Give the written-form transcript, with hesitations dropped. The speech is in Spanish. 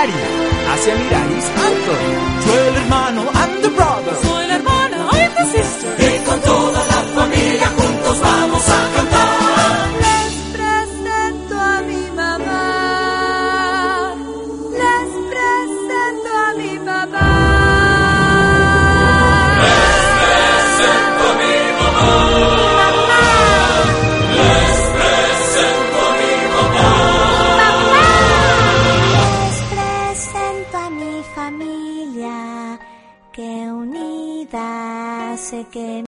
Mari, hacia Miraris, Anton. Yo el hermano, I'm the brother. Soy la hermana, I'm the sister.